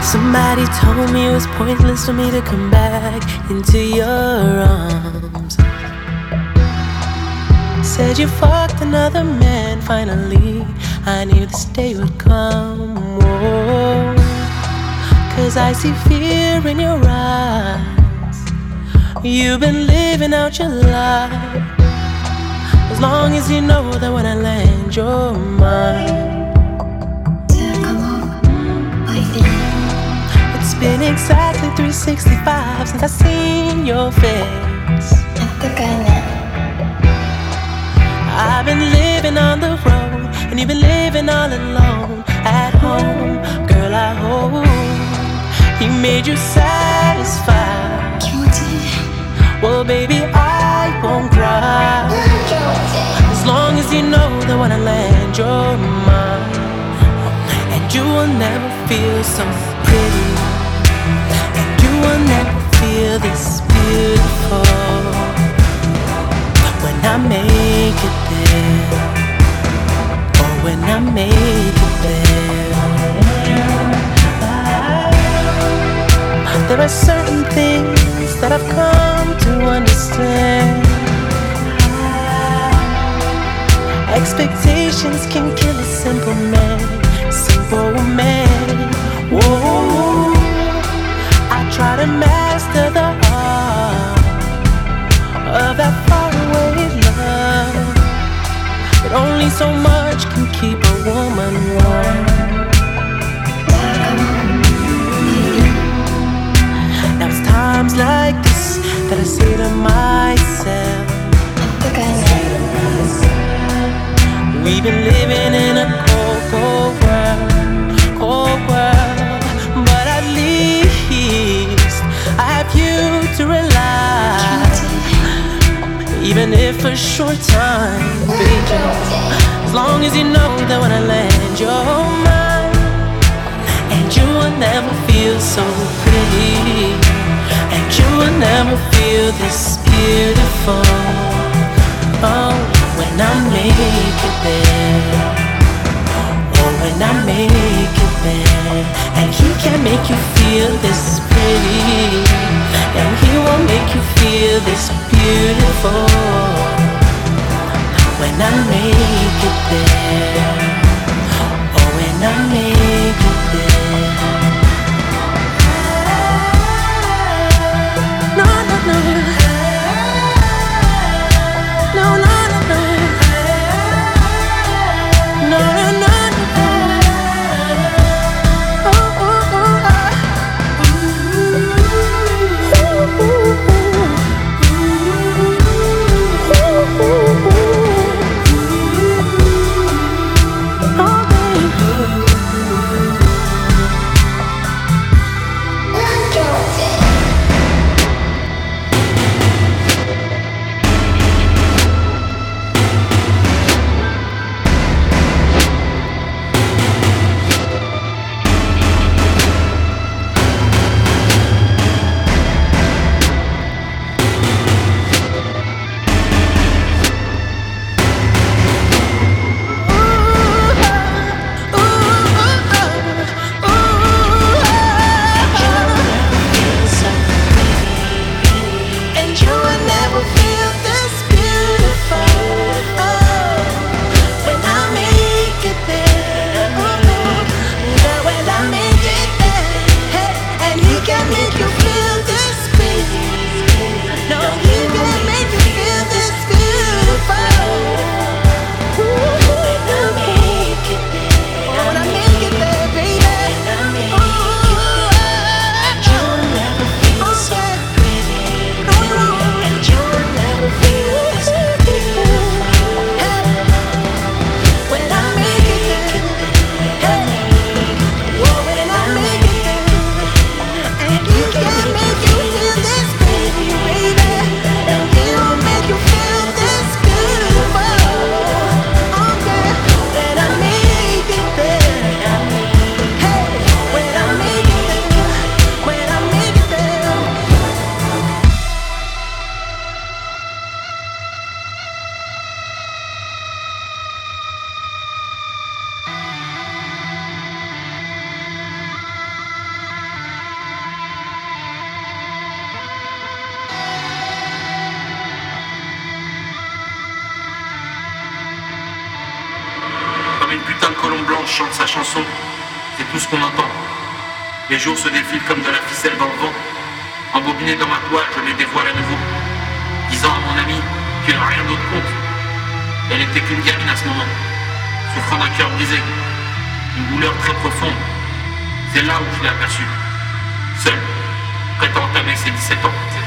Somebody told me it was pointless for me to come back into your arms. Said you fucked another man, finally I knew this day would come. Whoa. 'Cause I see fear in your eyes. You've been living out your life. As long as you know that when I land you're mine. It's been exactly 365 since I seen your face. I've been living on the road, and you've been living all alone at home. Girl, I hope he made you satisfied. Well, baby, I won't cry. As long as you know that when I land you're mine. And you will never feel so pretty, and you will never feel this beautiful when I make it there, or when I make it there. There are certain things that I've come to understand. Expectations can kill a simple man, simple man. Whoa, I try to master the art of that faraway love, but only so much can keep a woman warm. Now it's times like this that I say to myself, we've been living in a cold, cold world, but at least I have you to rely. Even if for a short time, baby. As long as you know that when I land you're mine. And you will never feel so pretty, and you will never feel this beautiful. Oh, when I make it there, oh, when I make it there. And he can make you feel this pretty, and he will make you feel this beautiful when I make it there, oh, when I make it there. No, no, no. No, no, no, no. No, no, no, no. Oh, oh, oh, chante sa chanson, c'est tout ce qu'on entend. Les jours se défilent comme de la ficelle dans le vent. Embobiné dans ma toile, je les dévoile à nouveau, disant à mon ami qu'il n'a rien d'autre compte. Elle n'était qu'une gamine à ce moment, souffrant d'un cœur brisé, une douleur très profonde. C'est là où je l'ai aperçue, seule, prête à entamer ses 17 ans.